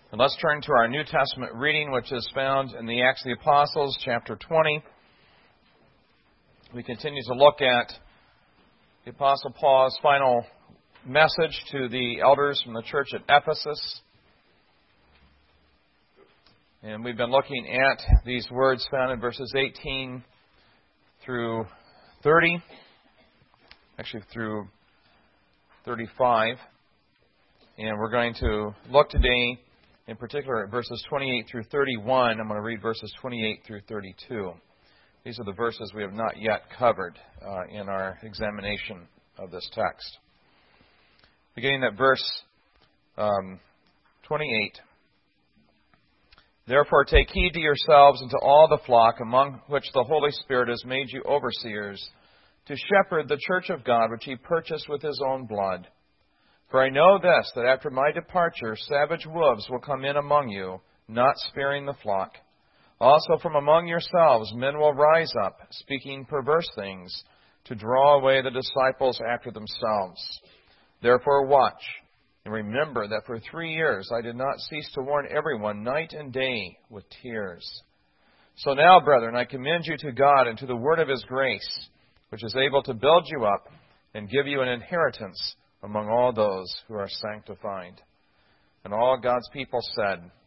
And let's turn to our New Testament reading, which is found in the Acts of the Apostles, chapter 20. We continue to look at the Apostle Paul's final message to the elders from the church at Ephesus. And we've been looking at these words found in verses 18 through 30, actually through 35. And we're going to look today in particular at verses 28 through 31. I'm going to read verses 28 through 32. These are the verses we have not yet covered in our examination of this text. Beginning at verse 28. Therefore take heed to yourselves and to all the flock among which the Holy Spirit has made you overseers, to shepherd the church of God which he purchased with his own blood. For I know this, that after my departure savage wolves will come in among you, not sparing the flock. Also from among yourselves men will rise up, speaking perverse things, to draw away the disciples after themselves. Therefore watch, and remember that for 3 years I did not cease to warn everyone night and day with tears. So now, brethren, I commend you to God and to the word of his grace, which is able to build you up and give you an inheritance among all those who are sanctified. And all God's people said, Amen.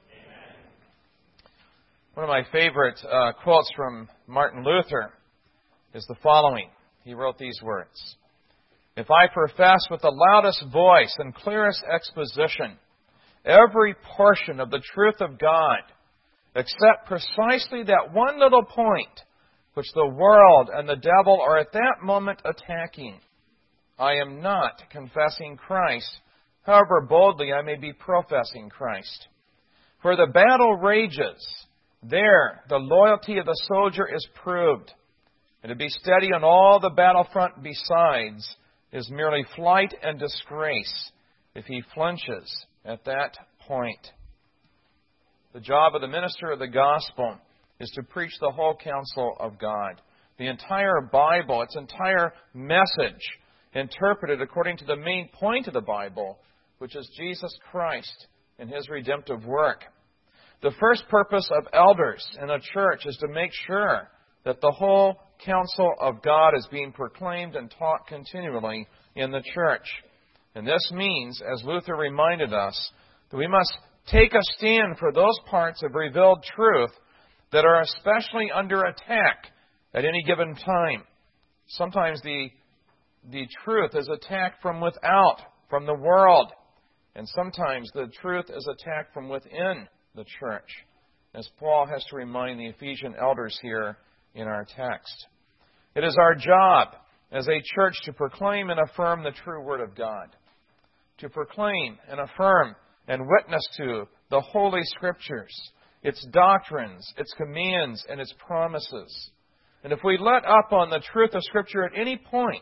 One of my favorite quotes from Martin Luther is the following. He wrote these words: If I profess with the loudest voice and clearest exposition every portion of the truth of God, except precisely that one little point which the world and the devil are at that moment attacking, I am not confessing Christ, however boldly I may be professing Christ. Where the battle rages, there the loyalty of the soldier is proved, and to be steady on all the battlefront besides is merely flight and disgrace if he flinches at that point. The job of the minister of the gospel is to preach the whole counsel of God, the entire Bible, its entire message, interpreted according to the main point of the Bible, which is Jesus Christ and his redemptive work. The first purpose of elders in a church is to make sure that the whole counsel of God is being proclaimed and taught continually in the church. And this means, as Luther reminded us, that we must take a stand for those parts of revealed truth that are especially under attack at any given time. Sometimes the truth is attacked from without, from the world. And sometimes the truth is attacked from within the church, as Paul has to remind the Ephesian elders here in our text. It is our job as a church to proclaim and affirm the true Word of God, to proclaim and affirm and witness to the Holy Scriptures, its doctrines, its commands, and its promises. And if we let up on the truth of Scripture at any point,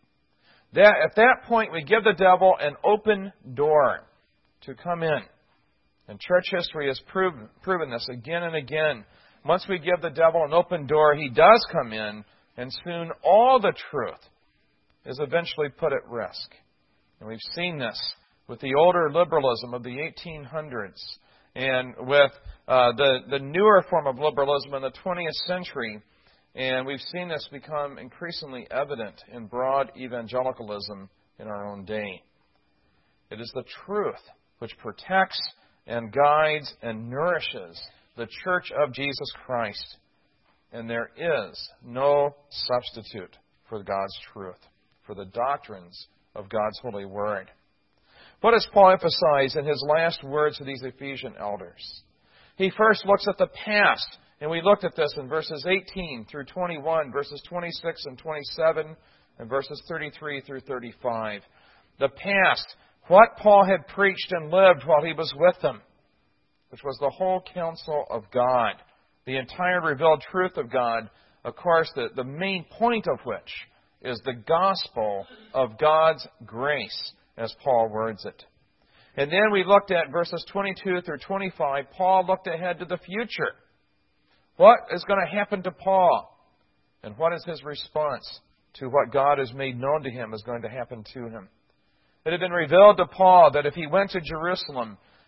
at that point we give the devil an open door to come in. And church history has proven this again and again. Once we give the devil an open door, he does come in, and soon all the truth is eventually put at risk. And we've seen this with the older liberalism of the 1800s and with the newer form of liberalism in the 20th century. And we've seen this become increasingly evident in broad evangelicalism in our own day. It is the truth which protects and guides and nourishes the church of Jesus Christ. And there is no substitute for God's truth, for the doctrines of God's holy word. What does Paul emphasize in his last words to these Ephesian elders? He first looks at the past. And we looked at this in verses 18 through 21, verses 26 and 27, and verses 33 through 35. The past, what Paul had preached and lived while he was with them, which was the whole counsel of God, the entire revealed truth of God, of course, the main point of which is the gospel of God's grace, as Paul words it. And then we looked at verses 22 through 25. Paul looked ahead to the future. What is going to happen to Paul? And what is his response to what God has made known to him is going to happen to him? It had been revealed to Paul that if he went to Jerusalem,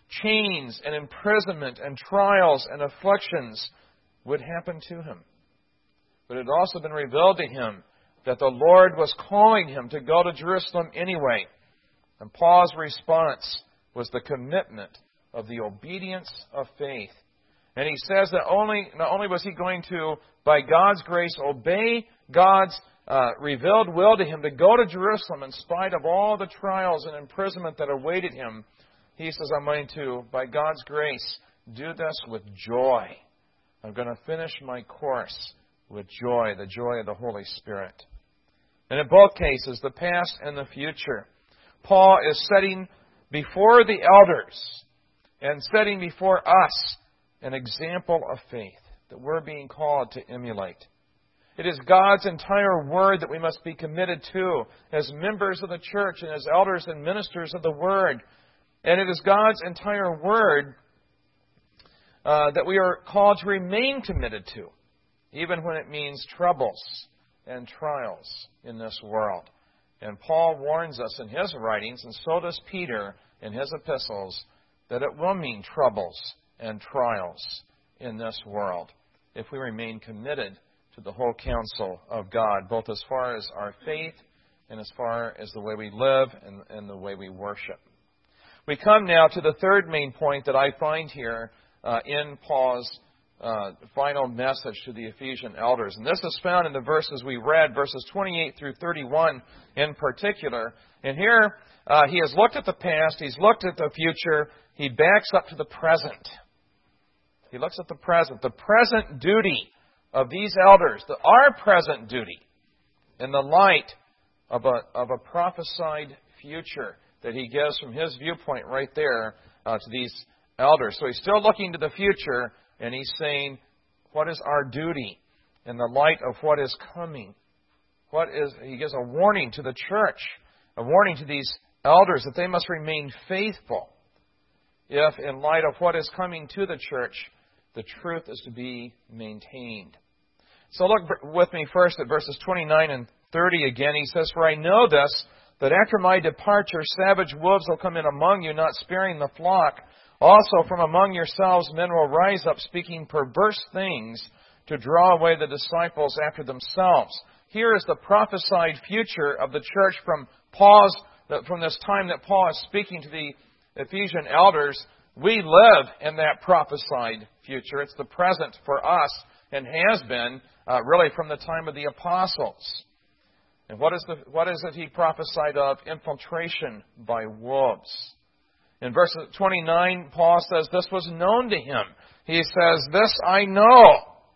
chains and imprisonment and trials and afflictions would happen to him. But it had also been revealed to him that the Lord was calling him to go to Jerusalem anyway. And Paul's response was the commitment of the obedience of faith. And he says that not only was he going to, by God's grace, obey God's revealed will to him to go to Jerusalem in spite of all the trials and imprisonment that awaited him, he says, I'm going to, by God's grace, do this with joy. I'm going to finish my course with joy, the joy of the Holy Spirit. And in both cases, the past and the future, Paul is setting before the elders and setting before us an example of faith that we're being called to emulate. It is God's entire Word that we must be committed to as members of the church and as elders and ministers of the Word. And it is God's entire Word that we are called to remain committed to, even when it means troubles and trials in this world. And Paul warns us in his writings, and so does Peter in his epistles, that it will mean troubles and trials in this world if we remain committed to the whole counsel of God, both as far as our faith and as far as the way we live and the way we worship. We come now to the third main point that I find here in Paul's final message to the Ephesian elders. And this is found in the verses we read, verses 28 through 31 in particular. And here he has looked at the past, he's looked at the future, he backs up to the present. He looks at the present duty of these elders, our present duty, in the light of a prophesied future that he gives from his viewpoint right there to these elders. So he's still looking to the future, and he's saying, what is our duty in the light of what is coming? He gives a warning to the church, a warning to these elders that they must remain faithful if, in light of what is coming to the church, the truth is to be maintained. So look with me first at verses 29 and 30 again. He says, For I know this, that after my departure savage wolves will come in among you, not sparing the flock. Also from among yourselves men will rise up, speaking perverse things, to draw away the disciples after themselves. Here is the prophesied future of the church from this time that Paul is speaking to the Ephesian elders. We live in that prophesied future. It's the present for us and has been really from the time of the apostles. And what is it he prophesied of? Infiltration by wolves. In verse 29, Paul says this was known to him. He says, this I know.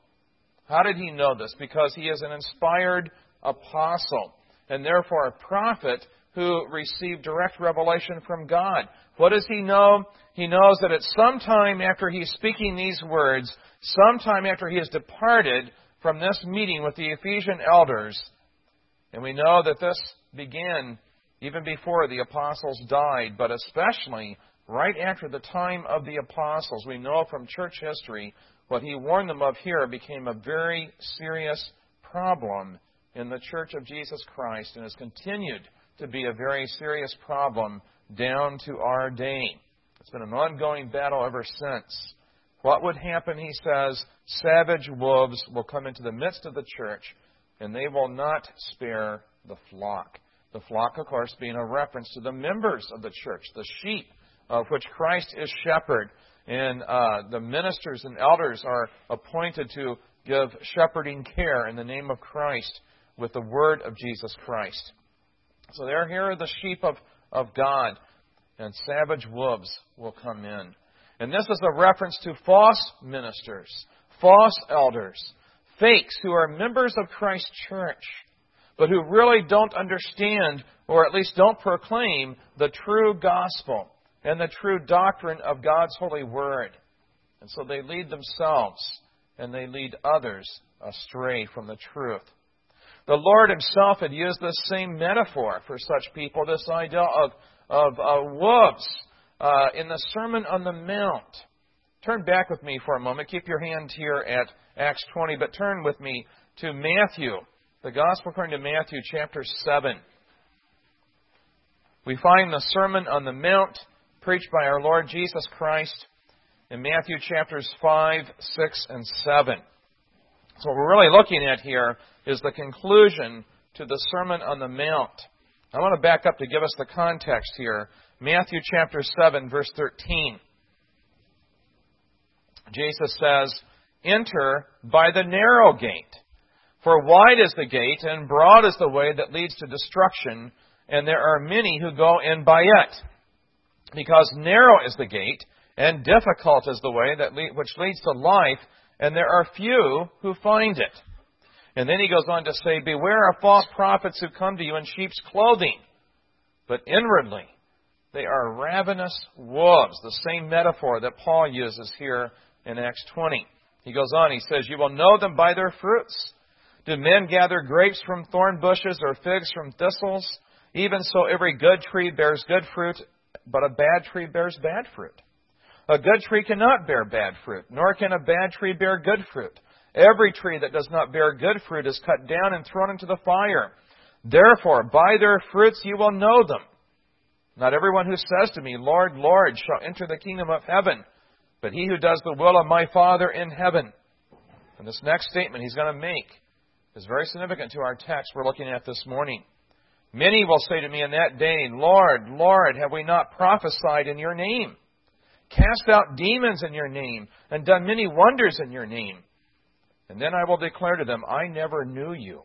How did he know this? Because he is an inspired apostle and therefore a prophet who received direct revelation from God. What does he know? He knows that at some time after he's speaking these words, sometime after he has departed from this meeting with the Ephesian elders, and we know that this began even before the apostles died, but especially right after the time of the apostles. We know from church history what he warned them of here became a very serious problem in the Church of Jesus Christ and has continued to be a very serious problem down to our day. It's been an ongoing battle ever since. What would happen, he says, savage wolves will come into the midst of the church, and they will not spare the flock. The flock, of course, being a reference to the members of the church, the sheep of which Christ is shepherd. And the ministers and elders are appointed to give shepherding care in the name of Christ with the word of Jesus Christ. So here are the sheep of God, and savage wolves will come in. And this is a reference to false ministers, false elders, fakes who are members of Christ's church, but who really don't understand, or at least don't proclaim, the true gospel and the true doctrine of God's holy word. And so they lead themselves and they lead others astray from the truth. The Lord himself had used this same metaphor for such people, this idea of wolves in the Sermon on the Mount. Turn back with me for a moment. Keep your hand here at Acts 20, but turn with me to Matthew, the Gospel according to Matthew chapter 7. We find the Sermon on the Mount preached by our Lord Jesus Christ in Matthew chapters 5, 6, and 7. So what we're really looking at here is the conclusion to the Sermon on the Mount. I want to back up to give us the context here. Matthew chapter 7, verse 13. Jesus says, "Enter by the narrow gate. For wide is the gate, and broad is the way that leads to destruction, and there are many who go in by it. Because narrow is the gate, and difficult is the way which leads to life, and there are few who find it." And then he goes on to say, "Beware of false prophets who come to you in sheep's clothing, but inwardly they are ravenous wolves." The same metaphor that Paul uses here in Acts 20. He goes on, he says, "You will know them by their fruits. Do men gather grapes from thorn bushes or figs from thistles? Even so every good tree bears good fruit, but a bad tree bears bad fruit. A good tree cannot bear bad fruit, nor can a bad tree bear good fruit. Every tree that does not bear good fruit is cut down and thrown into the fire. Therefore, by their fruits you will know them. Not everyone who says to me, 'Lord, Lord,' shall enter the kingdom of heaven, but he who does the will of my Father in heaven." And this next statement he's going to make is very significant to our text we're looking at this morning. "Many will say to me in that day, 'Lord, Lord, have we not prophesied in your name, cast out demons in your name, and done many wonders in your name?' And then I will declare to them, 'I never knew you.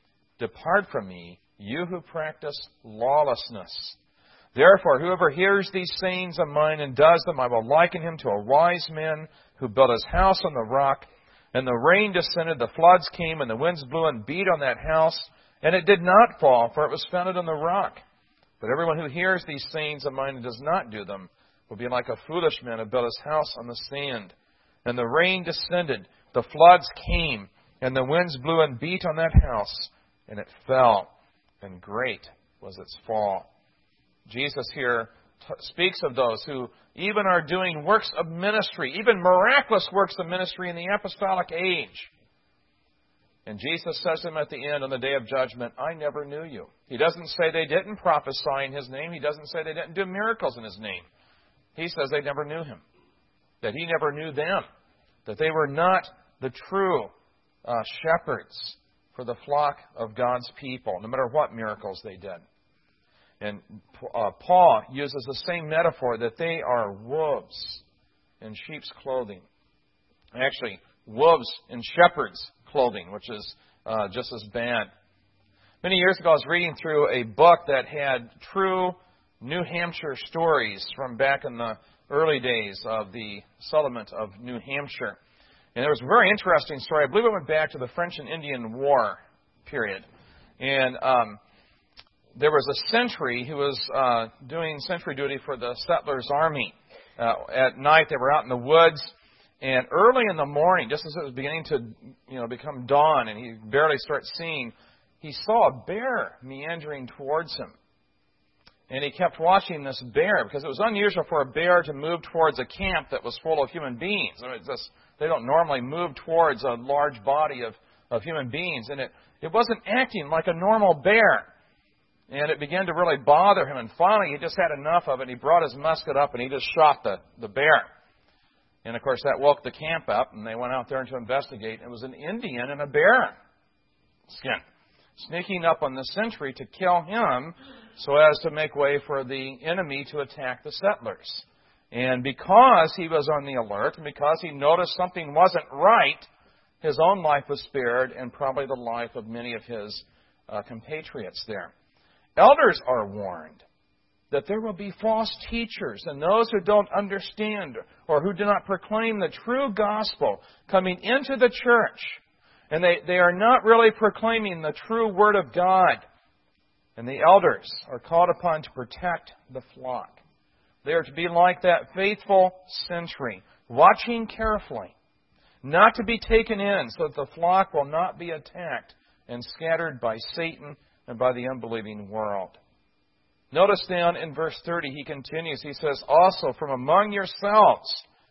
Depart from me, you who practice lawlessness.' Therefore, whoever hears these sayings of mine and does them, I will liken him to a wise man who built his house on the rock. And the rain descended, the floods came, and the winds blew and beat on that house. And it did not fall, for it was founded on the rock. But everyone who hears these sayings of mine and does not do them will be like a foolish man who built his house on the sand. And the rain descended, the floods came, and the winds blew and beat on that house, and it fell, and great was its fall." Jesus here speaks of those who even are doing works of ministry, even miraculous works of ministry in the apostolic age. And Jesus says to them at the end on the day of judgment, "I never knew you." He doesn't say they didn't prophesy in His name. He doesn't say they didn't do miracles in His name. He says they never knew Him, that He never knew them, that they were not the true shepherds for the flock of God's people, no matter what miracles they did. And Paul uses the same metaphor, that they are wolves in sheep's clothing. Actually, wolves in shepherd's clothing, which is just as bad. Many years ago, I was reading through a book that had true New Hampshire stories from back in the early days of the settlement of New Hampshire. And there was a very interesting story. I believe it went back to the French and Indian War period. And there was a sentry who was doing sentry duty for the settlers' army. At night, they were out in the woods, and early in the morning, just as it was beginning to become dawn, and he barely started seeing, he saw a bear meandering towards him. And he kept watching this bear, because it was unusual for a bear to move towards a camp that was full of human beings. I mean, they don't normally move towards a large body of human beings, and it wasn't acting like a normal bear. And it began to really bother him. And finally, he just had enough of it. And he brought his musket up and he just shot the bear. And, of course, that woke the camp up. And they went out there to investigate. It was an Indian in a bear skin, sneaking up on the sentry to kill him so as to make way for the enemy to attack the settlers. And because he was on the alert and because he noticed something wasn't right, his own life was spared and probably the life of many of his compatriots there. Elders are warned that there will be false teachers and those who don't understand or who do not proclaim the true gospel coming into the church. And they are not really proclaiming the true word of God. And the elders are called upon to protect the flock. They are to be like that faithful sentry, watching carefully, not to be taken in so that the flock will not be attacked and scattered by Satan and by the unbelieving world. Notice down in verse 30, he continues, he says, "Also from among yourselves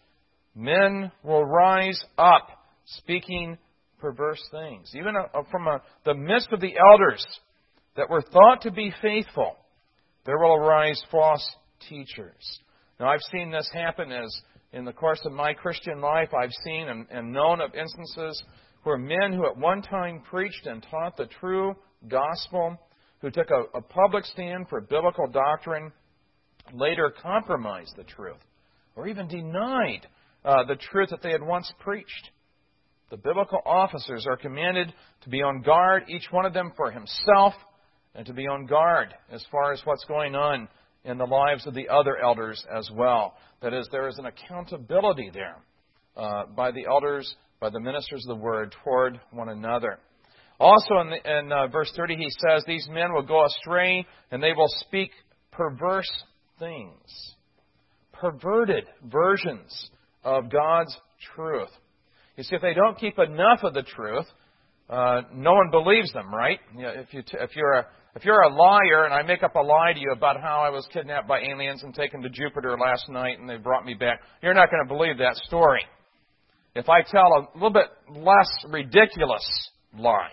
men will rise up, speaking perverse things." Even from the midst of the elders that were thought to be faithful, there will arise false teachers. Now, I've seen this happen as in the course of my Christian life. I've seen and known of instances where men who at one time preached and taught the true gospel, who took a public stand for biblical doctrine, later compromised the truth or even denied the truth that they had once preached. The biblical officers are commanded to be on guard, each one of them for himself, and to be on guard as far as what's going on in the lives of the other elders as well. That is, there is an accountability there by the elders, by the ministers of the Word, toward one another. Also in verse 30 he says, these men will go astray and they will speak perverse things. Perverted versions of God's truth. You see, if they don't keep enough of the truth, no one believes them, right? You know, if you're a liar and I make up a lie to you about how I was kidnapped by aliens and taken to Jupiter last night and they brought me back, you're not going to believe that story. If I tell a little bit less ridiculous lie,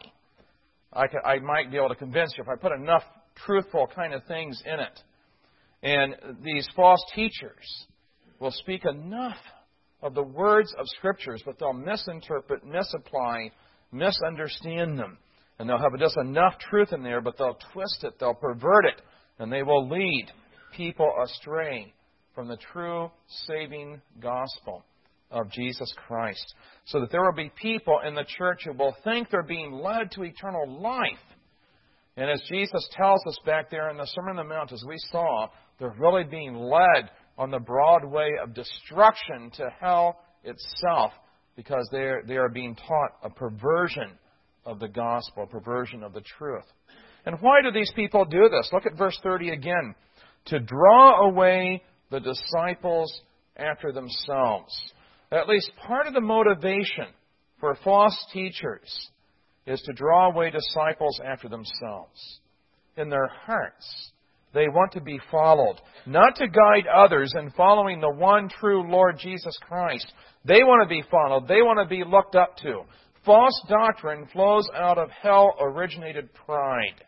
I might be able to convince you if I put enough truthful kind of things in it. And these false teachers will speak enough of the words of Scriptures, but they'll misinterpret, misapply, misunderstand them. And they'll have just enough truth in there, but they'll twist it, they'll pervert it, and they will lead people astray from the true saving gospel of Jesus Christ. So that there will be people in the church who will think they're being led to eternal life. And as Jesus tells us back there in the Sermon on the Mount, as we saw, they're really being led on the broad way of destruction to hell itself, because they are being taught a perversion of the gospel, a perversion of the truth. And why do these people do this? Look at verse 30 again. To draw away the disciples after themselves. At least part of the motivation for false teachers is to draw away disciples after themselves. In their hearts, they want to be followed, not to guide others in following the one true Lord Jesus Christ. They want to be followed. They want to be looked up to. False doctrine flows out of hell-originated pride.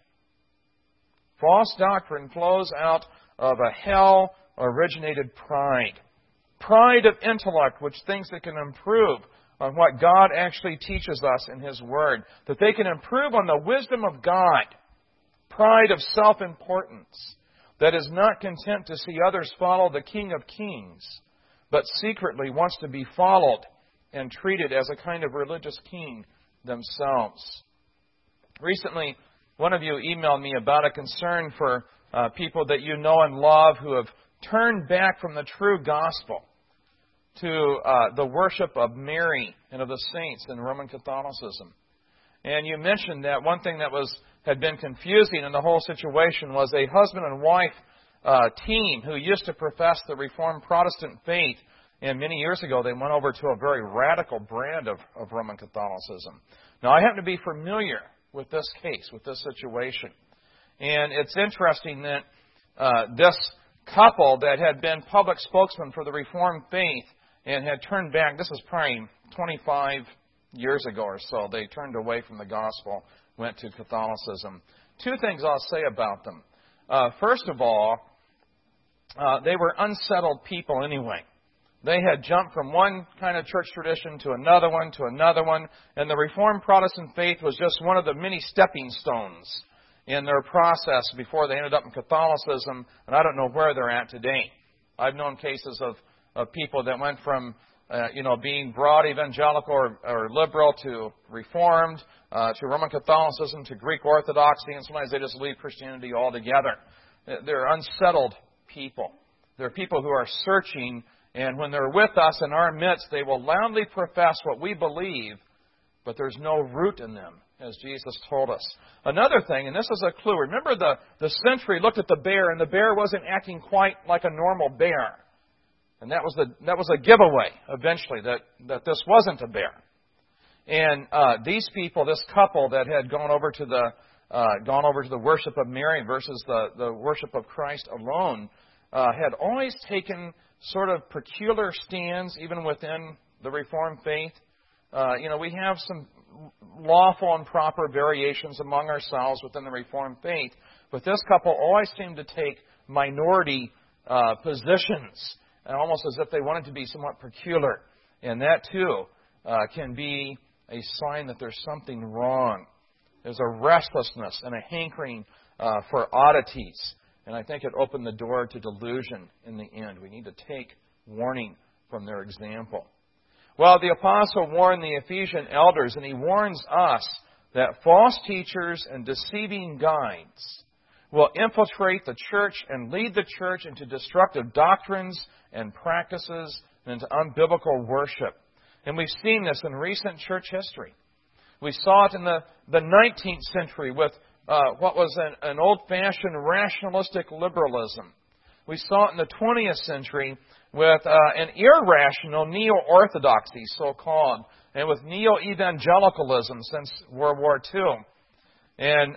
False doctrine flows out of a hell-originated pride. Pride of intellect, which thinks it can improve on what God actually teaches us in His Word. That they can improve on the wisdom of God. Pride of self-importance, that is not content to see others follow the King of Kings, but secretly wants to be followed and treated as a kind of religious king themselves. Recently, one of you emailed me about a concern for people that you know and love who have turned back from the true gospel to the worship of Mary and of the saints in Roman Catholicism. And you mentioned that one thing that had been confusing in the whole situation was a husband and wife team who used to profess the Reformed Protestant faith. And many years ago, they went over to a very radical brand of Roman Catholicism. Now, I happen to be familiar with this case, with this situation. And it's interesting that this couple that had been public spokesmen for the Reformed faith and had turned back, this was probably 25 years ago or so, they turned away from the gospel, went to Catholicism. Two things I'll say about them. First of all, they were unsettled people anyway. They had jumped from one kind of church tradition to another one, and the Reformed Protestant faith was just one of the many stepping stones in their process before they ended up in Catholicism, and I don't know where they're at today. I've known cases of people that went from being broad evangelical or liberal to Reformed, to Roman Catholicism, to Greek Orthodoxy, and sometimes they just leave Christianity altogether. They're unsettled people. They're people who are searching, and when they're with us in our midst, they will loudly profess what we believe, but there's no root in them, as Jesus told us. Another thing, and this is a clue, remember the sentry looked at the bear, and the bear wasn't acting quite like a normal bear. And that was a giveaway, eventually, that this wasn't a bear. And these people, this couple that had gone over to the worship of Mary versus the worship of Christ alone, had always taken sort of peculiar stands, even within the Reformed faith. We have some lawful and proper variations among ourselves within the Reformed faith, but this couple always seemed to take minority positions almost as if they want it to be somewhat peculiar. And that, too, can be a sign that there's something wrong. There's a restlessness and a hankering for oddities. And I think it opened the door to delusion in the end. We need to take warning from their example. Well, the apostle warned the Ephesian elders, and he warns us that false teachers and deceiving guides will infiltrate the church and lead the church into destructive doctrines and practices and into unbiblical worship. And we've seen this in recent church history. We saw it in the 19th century with what was an old-fashioned rationalistic liberalism. We saw it in the 20th century with an irrational neo-orthodoxy, so-called, and with neo-evangelicalism since World War II. And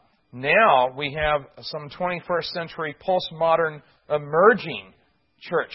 now we have some 21st century postmodern emerging church.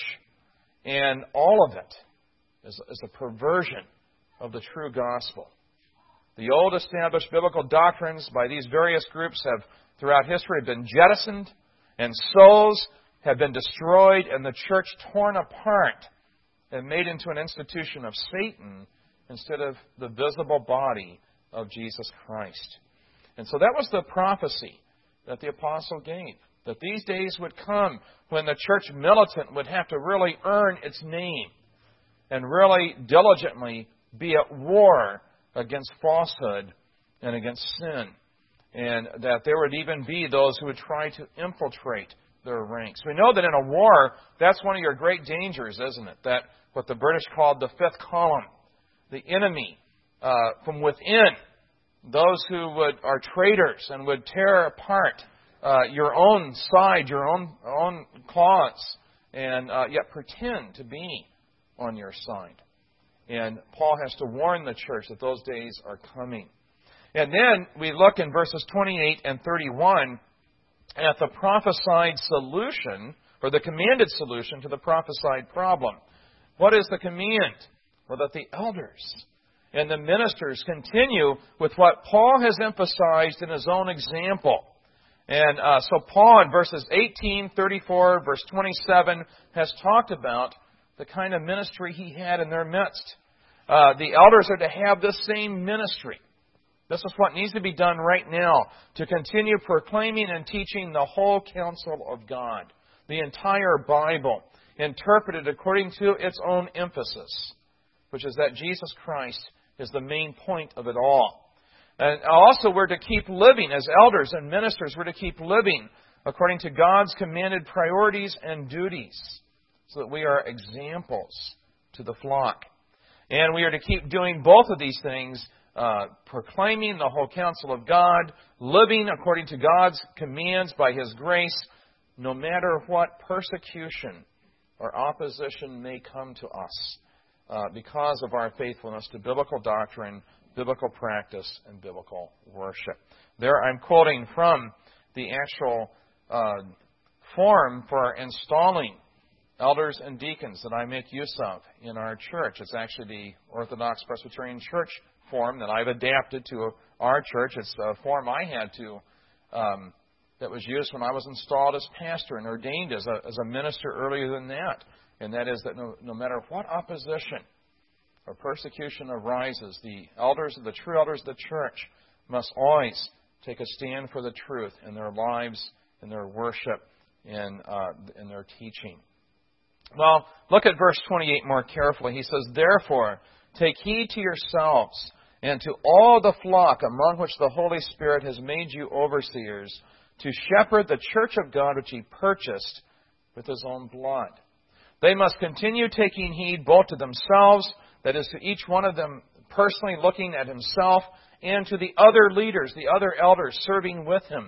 And all of it is a perversion of the true gospel. The old established biblical doctrines by these various groups have, throughout history, been jettisoned, and souls have been destroyed, and the church torn apart and made into an institution of Satan instead of the visible body of Jesus Christ. And so that was the prophecy that the apostle gave, that these days would come when the church militant would have to really earn its name and really diligently be at war against falsehood and against sin. And that there would even be those who would try to infiltrate their ranks. We know that in a war, that's one of your great dangers, isn't it? That what the British called the fifth column, the enemy from within, those who are traitors and would tear apart your own side, your own cause, and yet pretend to be on your side. And Paul has to warn the church that those days are coming. And then we look in verses 28 and 31 at the prophesied solution, or the commanded solution to the prophesied problem. What is the command? Well, that the elders and the ministers continue with what Paul has emphasized in his own example. And so Paul in verses 18, 34, verse 27 has talked about the kind of ministry he had in their midst. The elders are to have this same ministry. This is what needs to be done right now, to continue proclaiming and teaching the whole counsel of God, the entire Bible, interpreted according to its own emphasis, which is that Jesus Christ is the main point of it all. And also we're to keep living, as elders and ministers, we're to keep living according to God's commanded priorities and duties, so that we are examples to the flock. And we are to keep doing both of these things, proclaiming the whole counsel of God, living according to God's commands by His grace, no matter what persecution or opposition may come to us because of our faithfulness to biblical doctrine, biblical practice, and biblical worship. There I'm quoting from the actual form for installing elders and deacons that I make use of in our church. It's actually the Orthodox Presbyterian Church form that I've adapted to our church. It's a form I had to, that was used when I was installed as pastor and ordained as a minister earlier than that. And that is that no matter what opposition or persecution arises, the elders, the true elders of the church, must always take a stand for the truth in their lives, in their worship, in their teaching. Well, look at verse 28 more carefully. He says, "Therefore, take heed to yourselves and to all the flock among which the Holy Spirit has made you overseers, to shepherd the church of God which He purchased with His own blood. They must continue taking heed both to themselves," that is, to each one of them personally looking at himself, "and to the other leaders, the other elders serving with him.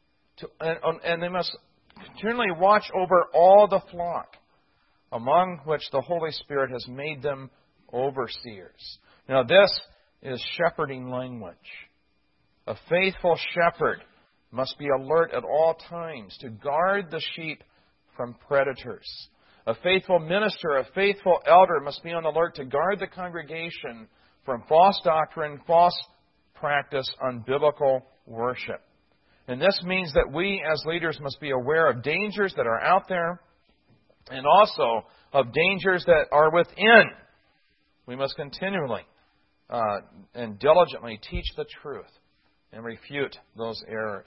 And they must continually watch over all the flock, among which the Holy Spirit has made them overseers." Now this is shepherding language. A faithful shepherd must be alert at all times to guard the sheep from predators. A faithful minister, a faithful elder must be on alert to guard the congregation from false doctrine, false practice, unbiblical worship. And this means that we as leaders must be aware of dangers that are out there, and also of dangers that are within. We must continually and diligently teach the truth and refute those errors.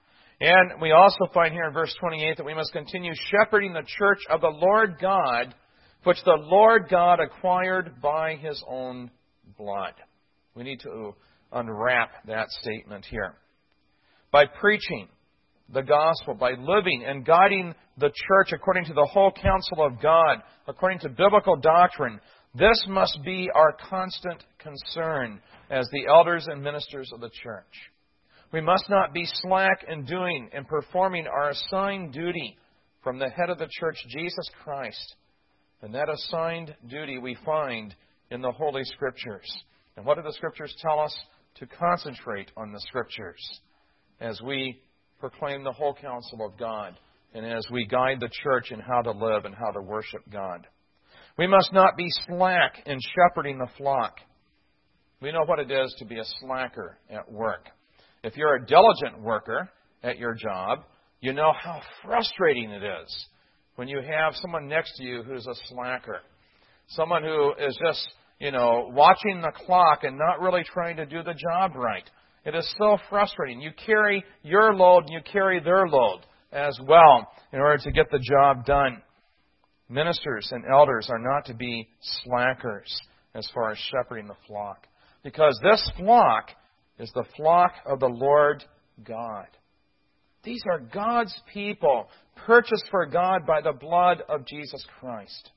And we also find here in verse 28 that we must continue shepherding the church of the Lord God, which the Lord God acquired by His own blood. We need to unwrap that statement here. By preaching the gospel, by living and guiding the church according to the whole counsel of God, according to biblical doctrine, this must be our constant concern as the elders and ministers of the church. We must not be slack in doing and performing our assigned duty from the head of the church, Jesus Christ. And that assigned duty we find in the Holy Scriptures. And what do the Scriptures tell us? To concentrate on the Scriptures as we proclaim the whole counsel of God and as we guide the church in how to live and how to worship God. We must not be slack in shepherding the flock. We know what it is to be a slacker at work. If you're a diligent worker at your job, you know how frustrating it is when you have someone next to you who's a slacker. Someone who is just, watching the clock and not really trying to do the job right. It is so frustrating. You carry your load and you carry their load as well in order to get the job done. Ministers and elders are not to be slackers as far as shepherding the flock, because this flock is the flock of the Lord God. These are God's people, purchased for God by the blood of Jesus Christ.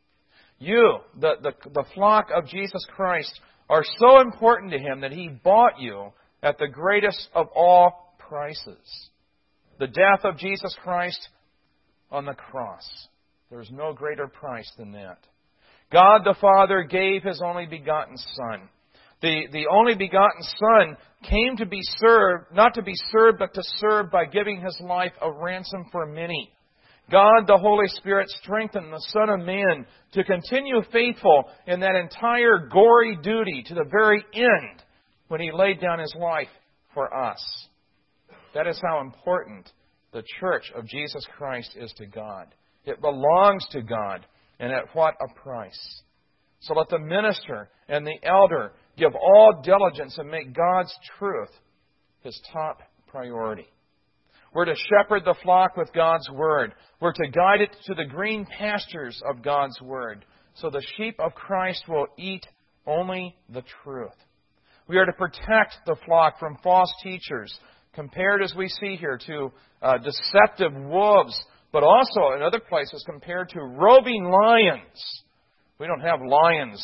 You, the flock of Jesus Christ, are so important to Him that He bought you at the greatest of all prices. The death of Jesus Christ on the cross. There is no greater price than that. God the Father gave His only begotten Son. The only begotten Son came to be served, not to be served, but to serve by giving His life a ransom for many. God, the Holy Spirit, strengthened the Son of Man to continue faithful in that entire gory duty to the very end when He laid down His life for us. That is how important the church of Jesus Christ is to God. It belongs to God, and at what a price. So let the minister and the elder give all diligence and make God's truth his top priority. We're to shepherd the flock with God's Word. We're to guide it to the green pastures of God's Word, so the sheep of Christ will eat only the truth. We are to protect the flock from false teachers, compared, as we see here, to deceptive wolves, but also in other places compared to roving lions. We don't have lions,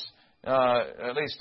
at least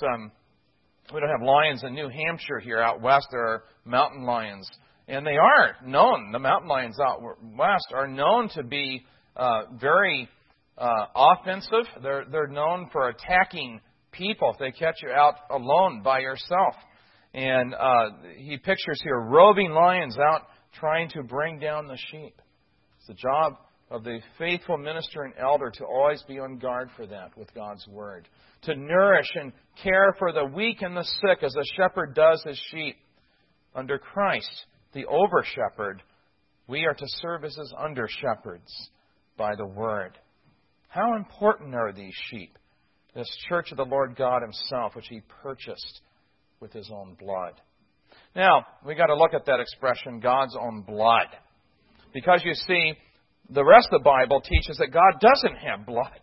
we don't have lions in New Hampshire here. Out west there are mountain lions. And they are known, the mountain lions out west are known to be very offensive. They're known for attacking people if they catch you out alone by yourself. And he pictures here roving lions out trying to bring down the sheep. It's the job of the faithful minister and elder to always be on guard for that with God's Word. To nourish and care for the weak and the sick as a shepherd does his sheep. Under Christ, the over-shepherd, we are to serve as His under-shepherds by the Word. How important are these sheep? This church of the Lord God Himself, which He purchased with His own blood. Now, we've got to look at that expression, God's own blood. Because you see, the rest of the Bible teaches that God doesn't have blood.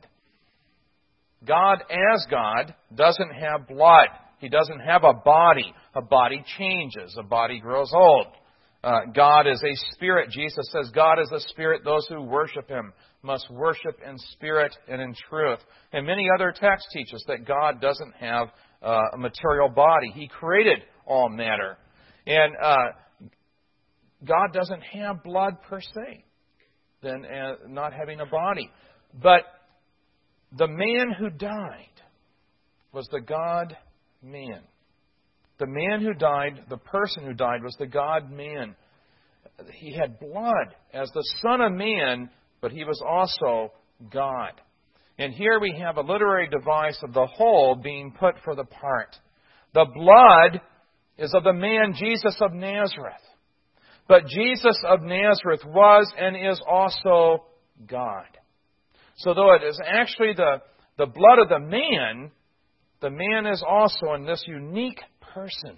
God, as God, doesn't have blood. He doesn't have a body. A body changes. A body grows old. God is a spirit. Jesus says God is a spirit. Those who worship Him must worship in spirit and in truth. And many other texts teach us that God doesn't have a material body. He created all matter. And God doesn't have blood per se, than not having a body. But the man who died was the God-man. The man who died, the person who died, was the God-man. He had blood as the Son of Man, but He was also God. And here we have a literary device of the whole being put for the part. The blood is of the man Jesus of Nazareth. But Jesus of Nazareth was and is also God. So though it is actually the blood of the man is also in this unique person,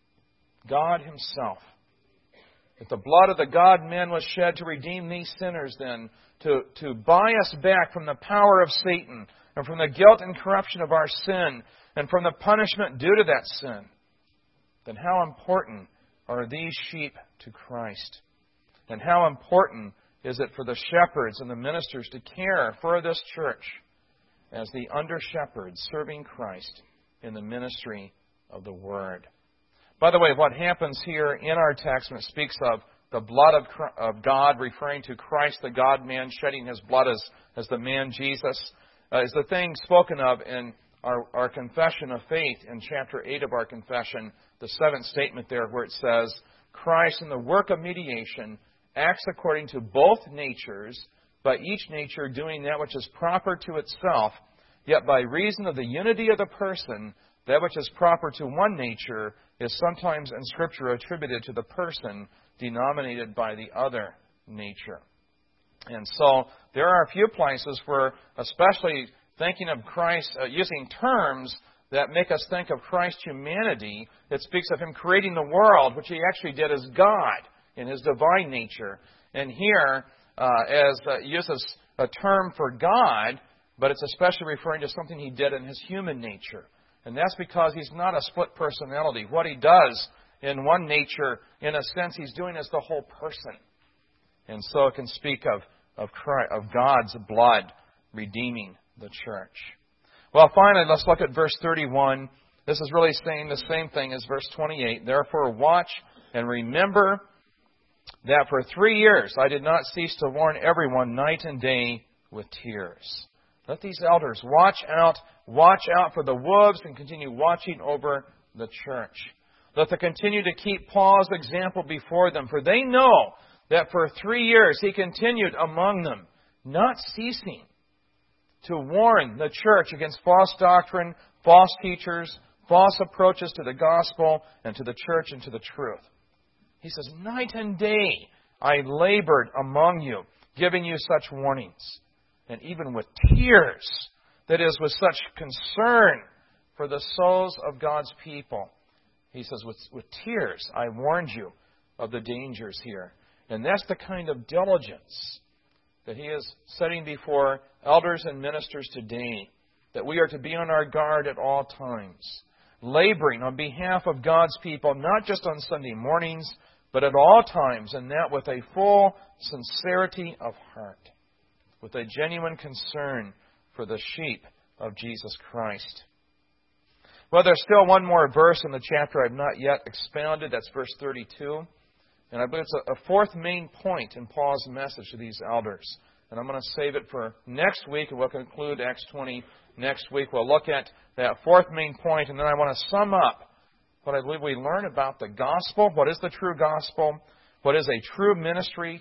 God Himself. That the blood of the God-man was shed to redeem these sinners then, to buy us back from the power of Satan, and from the guilt and corruption of our sin, and from the punishment due to that sin. Then how important are these sheep to Christ? And how important is it for the shepherds and the ministers to care for this church as the under-shepherds serving Christ in the ministry of the Word? By the way, what happens here in our text when it speaks of the blood of God, referring to Christ, the God-man, shedding His blood as the man Jesus, is the thing spoken of in our confession of faith in chapter 8 of our confession, the 7th statement there where it says, Christ in the work of mediation acts according to both natures, by each nature doing that which is proper to itself, yet by reason of the unity of the person, that which is proper to one nature is sometimes in Scripture attributed to the person denominated by the other nature. And so there are a few places where, especially thinking of Christ, using terms that make us think of Christ's humanity, it speaks of Him creating the world, which He actually did as God in His divine nature. And here, uses a term for God, but it's especially referring to something He did in His human nature. And that's because He's not a split personality. What He does in one nature, in a sense, He's doing as the whole person. And so it can speak of God's blood redeeming the church. Well, finally, let's look at verse 31. This is really saying the same thing as verse 28. Therefore, watch and remember that for 3 years I did not cease to warn everyone night and day with tears. Let these elders watch out for the wolves and continue watching over the church. Let them continue to keep Paul's example before them, for they know that for 3 years he continued among them, not ceasing to warn the church against false doctrine, false teachers, false approaches to the gospel and to the church and to the truth. He says, night and day I labored among you, giving you such warnings. And even with tears, that is, with such concern for the souls of God's people. He says, with tears, I warned you of the dangers here. And that's the kind of diligence that He is setting before elders and ministers today, that we are to be on our guard at all times, laboring on behalf of God's people, not just on Sunday mornings, but at all times, and that with a full sincerity of heart, with a genuine concern for the sheep of Jesus Christ. Well, there's still one more verse in the chapter I've not yet expounded. That's verse 32. And I believe it's a fourth main point in Paul's message to these elders. And I'm going to save it for next week, and we'll conclude Acts 20 next week. We'll look at that fourth main point, and then I want to sum up what I believe we learn about the gospel. What is the true gospel? What is a true ministry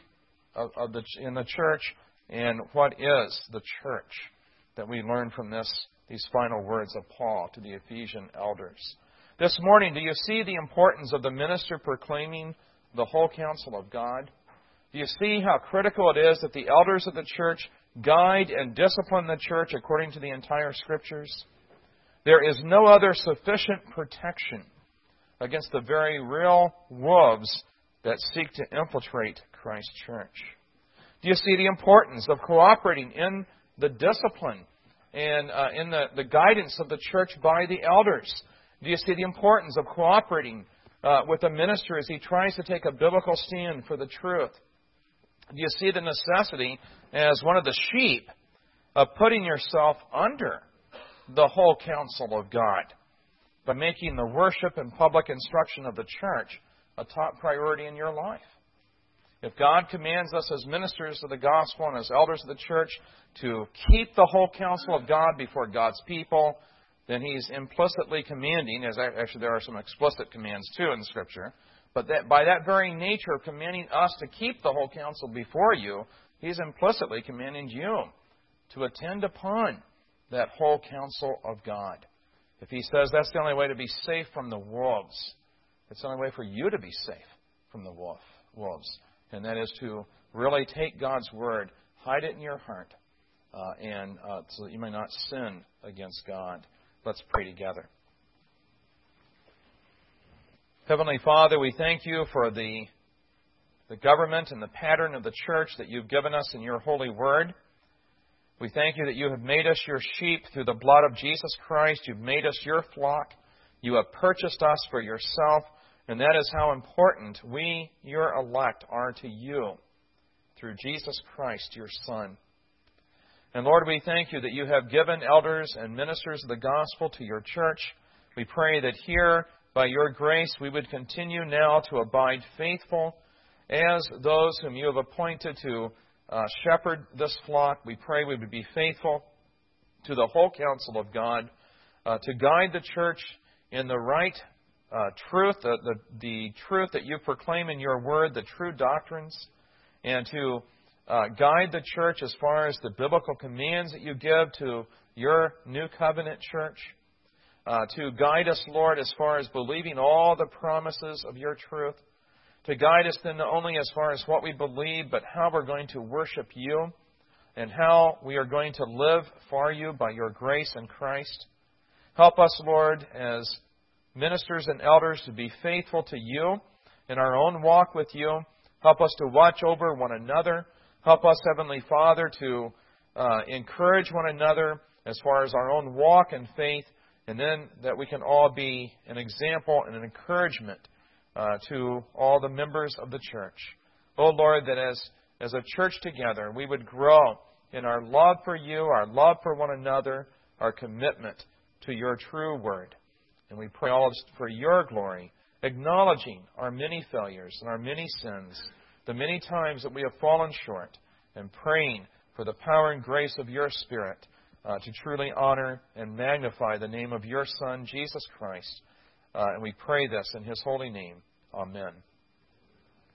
in the church? And what is the church that we learn from these final words of Paul to the Ephesian elders? This morning, do you see the importance of the minister proclaiming the whole counsel of God? Do you see how critical it is that the elders of the church guide and discipline the church according to the entire Scriptures? There is no other sufficient protection against the very real wolves that seek to infiltrate Christ's church. Do you see the importance of cooperating in the discipline and in the guidance of the church by the elders? Do you see the importance of cooperating with the minister as he tries to take a biblical stand for the truth? Do you see the necessity, as one of the sheep, of putting yourself under the whole counsel of God by making the worship and public instruction of the church a top priority in your life? If God commands us as ministers of the gospel and as elders of the church to keep the whole counsel of God before God's people, then He's implicitly commanding, actually there are some explicit commands too in the Scripture, but that by that very nature of commanding us to keep the whole counsel before you, He's implicitly commanding you to attend upon that whole counsel of God. If He says that's the only way to be safe from the wolves, it's the only way for you to be safe from the wolves. And that is to really take God's Word, hide it in your heart, and so that you may not sin against God. Let's pray together. Heavenly Father, we thank you for the government and the pattern of the church that you've given us in your holy word. We thank you that you have made us your sheep through the blood of Jesus Christ. You've made us your flock. You have purchased us for yourself, and that is how important we, your elect, are to you through Jesus Christ, your Son. And Lord, we thank you that you have given elders and ministers of the gospel to your church. We pray that here, by your grace, we would continue now to abide faithful as those whom you have appointed to shepherd this flock. We pray we would be faithful to the whole counsel of God, to guide the church in the right truth, the truth that you proclaim in your word, the true doctrines, and to guide the church as far as the biblical commands that you give to your new covenant church, to guide us, Lord, as far as believing all the promises of your truth, to guide us then not only as far as what we believe, but how we're going to worship you and how we are going to live for you by your grace in Christ. Help us, Lord, as ministers and elders to be faithful to you in our own walk with you. Help us to watch over one another. Help us, Heavenly Father, to encourage one another as far as our own walk in faith, and then that we can all be an example and an encouragement to all the members of the church. Oh, Lord, that as a church together, we would grow in our love for you, our love for one another, our commitment to your true word. And we pray all for your glory, acknowledging our many failures and our many sins, the many times that we have fallen short, and praying for the power and grace of your Spirit to truly honor and magnify the name of your Son, Jesus Christ. And we pray this in his holy name. Amen.